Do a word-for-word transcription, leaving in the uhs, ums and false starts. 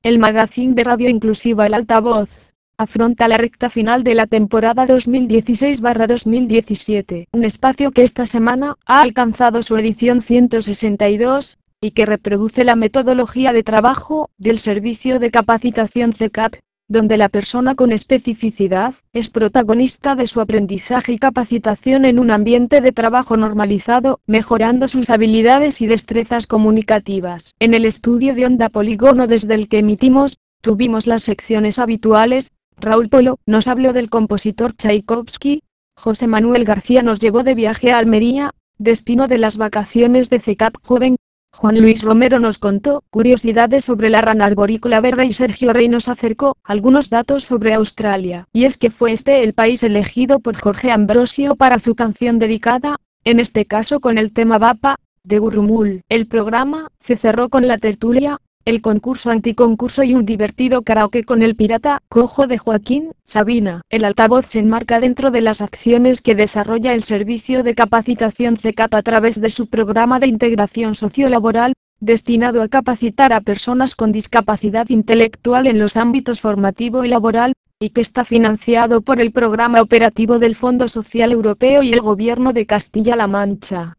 El magazine de radio inclusiva El Altavoz afronta la recta final de la temporada dos mil dieciséis barra dos mil diecisiete, un espacio que esta semana ha alcanzado su edición ciento sesenta y dos, y que reproduce la metodología de trabajo del servicio de capacitación C E C A P, donde la persona con especificidad es protagonista de su aprendizaje y capacitación en un ambiente de trabajo normalizado, mejorando sus habilidades y destrezas comunicativas. En el estudio de Onda Polígono desde el que emitimos, tuvimos las secciones habituales. Raúl Polo nos habló del compositor Tchaikovsky, José Manuel García nos llevó de viaje a Almería, destino de las vacaciones de C E C A P joven. Juan Luis Romero nos contó curiosidades sobre la rana arborícola verde y Sergio Rey nos acercó algunos datos sobre Australia. Y es que fue este el país elegido por Jorge Ambrosio para su canción dedicada, en este caso con el tema Bapa, de Gurrumul. El programa se cerró con la tertulia, el concurso anticoncurso y un divertido karaoke con el pirata cojo de Joaquín Sabina. El altavoz se enmarca dentro de las acciones que desarrolla el servicio de capacitación C E C A P a través de su programa de integración sociolaboral, destinado a capacitar a personas con discapacidad intelectual en los ámbitos formativo y laboral, y que está financiado por el Programa Operativo del Fondo Social Europeo y el Gobierno de Castilla-La Mancha.